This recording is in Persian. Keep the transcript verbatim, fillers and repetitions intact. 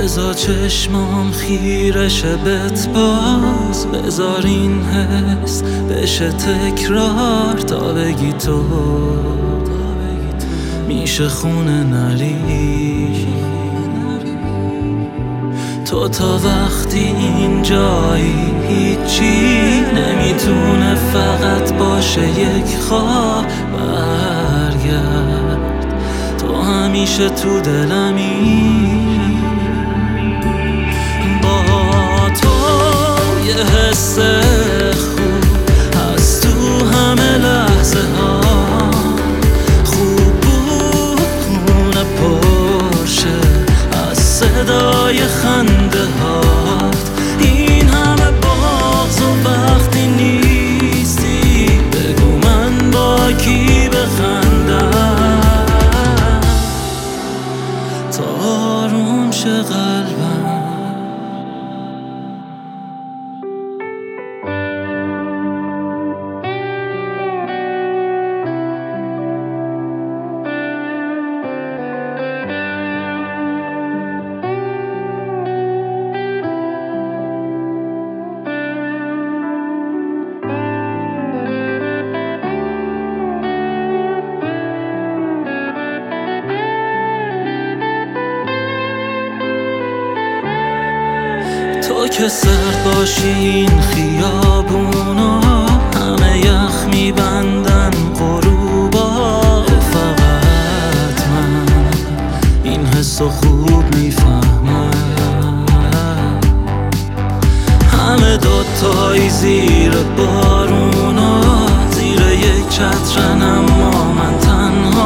بذار چشمام خیرشه بهت باز، بذار این حس بشه تکرار تا بگی تو میشه خونه نری. تو تا وقتی اینجایی هیچی نمیتونه فقط باشه یک خواب. برگرد تو همیشه تو دلمی، با تو یه حس خوب هست تو همه لحظه ها. خوب بود خونه پرشه از صدای خنده هات. این همه باغز و وقتی نیستی بگو من با کی بخندم تا آروم شه قلبم. تو که سرد باشی این خیابونا همه یخ میبندن غروبا. فقط من این حسو خوب میفهمم، همه دوتایی زیر بارونا، زیر یک چترن اما من تنها.